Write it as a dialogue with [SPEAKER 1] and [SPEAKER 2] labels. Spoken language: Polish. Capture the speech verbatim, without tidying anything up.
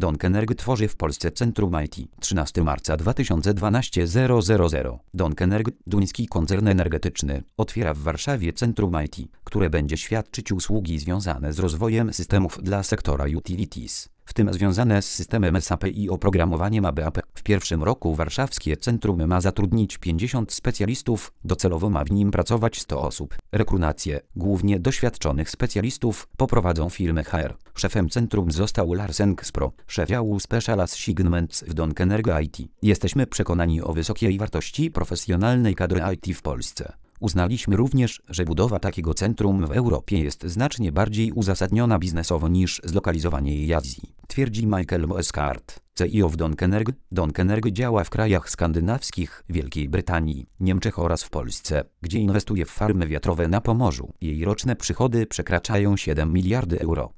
[SPEAKER 1] Donkenergy tworzy w Polsce Centrum I T. trzynastego marca dwa tysiące dwunastego zero zero zero. Donkenergy, duński koncern energetyczny, otwiera w Warszawie Centrum I T, które będzie świadczyć usługi związane z rozwojem systemów dla sektora utilities, w tym związane z systemem S A P i oprogramowaniem A B A P. W pierwszym roku warszawskie centrum ma zatrudnić pięćdziesiąt specjalistów, docelowo ma w nim pracować sto osób. Rekrutację, głównie doświadczonych specjalistów, poprowadzą firmy H R. Szefem centrum został Lars Engspro, szef działu Special Assignments w Donkenergy I T. Jesteśmy przekonani o wysokiej wartości profesjonalnej kadry I T w Polsce. Uznaliśmy również, że budowa takiego centrum w Europie jest znacznie bardziej uzasadniona biznesowo niż zlokalizowanie jej w Azji, twierdzi Michael Moeskart, C E O w Donkenergy. Donkenergy działa w krajach skandynawskich, Wielkiej Brytanii, Niemczech oraz w Polsce, gdzie inwestuje w farmy wiatrowe na Pomorzu. Jej roczne przychody przekraczają siedem miliardów euro.